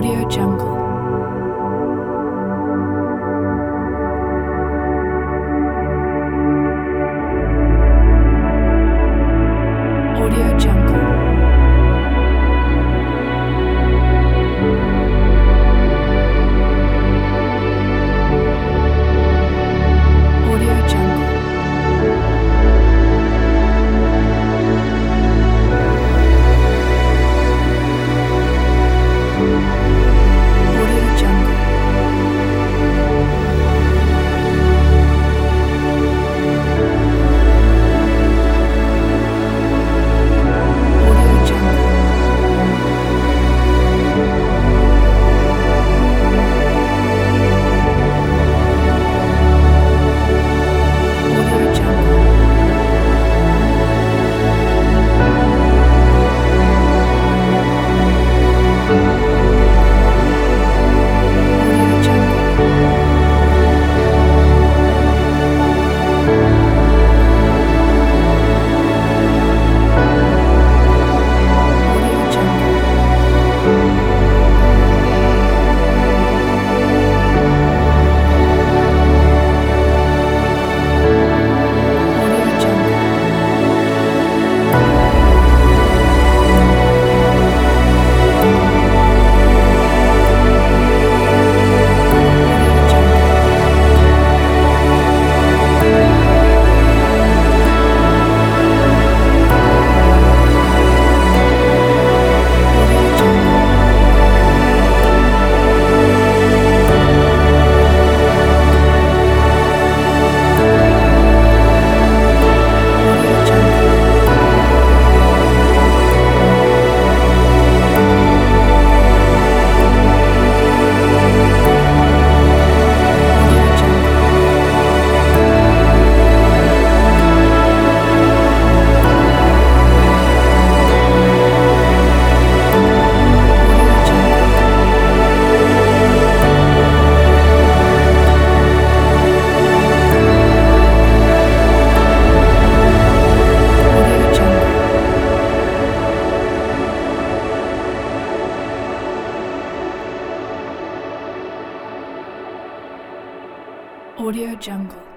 Audio Jungle. Audio Jungle. Audio Jungle. Audio Jungle. Audio Jungle. Audio Jungle. Audio Jungle. Audio Jungle. Audio Jungle. Audio Jungle. Audio Jungle. Audio Jungle. Audio Jungle. Audio Jungle. Audio Jungle. Audio Jungle.